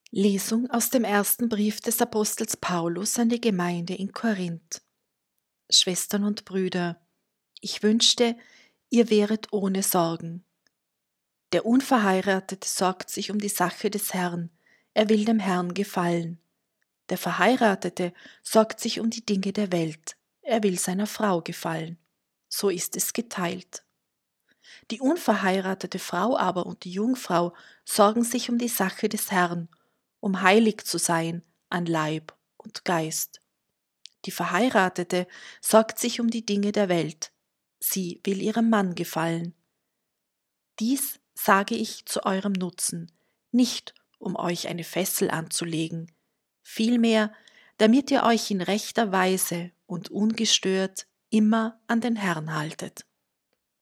Lesung aus dem ersten Brief des Apostels Paulus an die Gemeinde in Korinth. Schwestern und Brüder, ich wünschte, ihr wäret ohne Sorgen. Der Unverheiratete sorgt sich um die Sache des Herrn, er will dem Herrn gefallen. Der Verheiratete sorgt sich um die Dinge der Welt, er will seiner Frau gefallen. So ist es geteilt. Die unverheiratete Frau aber und die Jungfrau sorgen sich um die Sache des Herrn, um heilig zu sein an Leib und Geist. Die Verheiratete sorgt sich um die Dinge der Welt. Sie will ihrem Mann gefallen. Dies sage ich zu eurem Nutzen, nicht um euch eine Fessel anzulegen, vielmehr, damit ihr euch in rechter Weise und ungestört immer an den Herrn haltet.